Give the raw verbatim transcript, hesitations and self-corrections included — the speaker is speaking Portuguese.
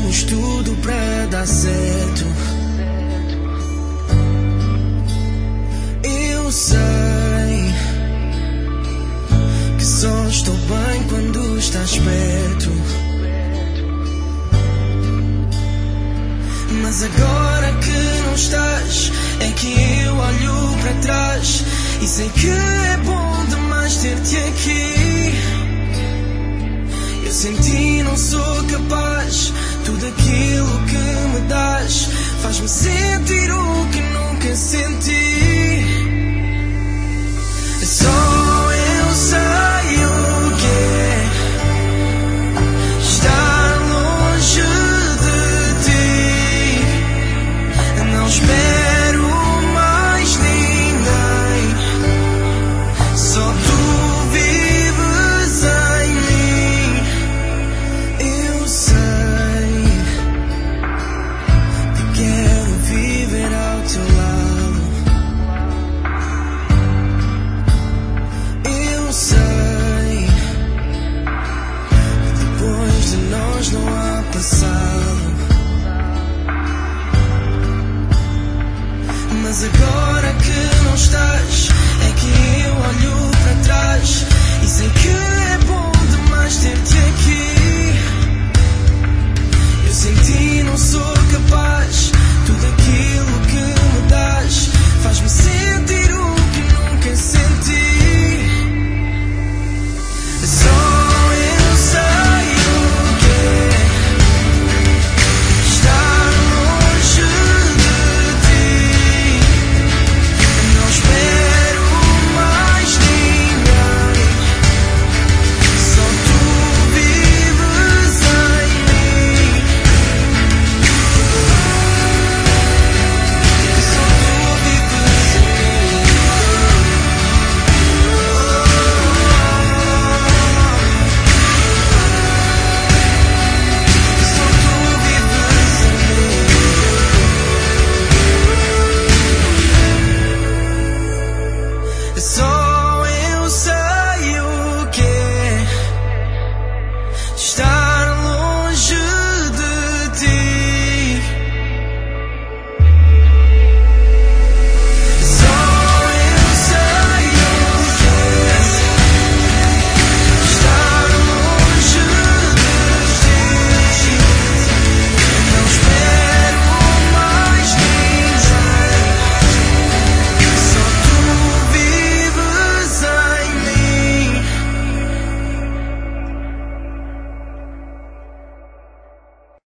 temos tudo para dar certo. Eu sei que só estou bem quando estás perto, mas agora que não estás, é que eu olho para trás e sei que é bom demais ter-te aqui. Eu sem ti não sou capaz, tudo aquilo que me dás faz-me ser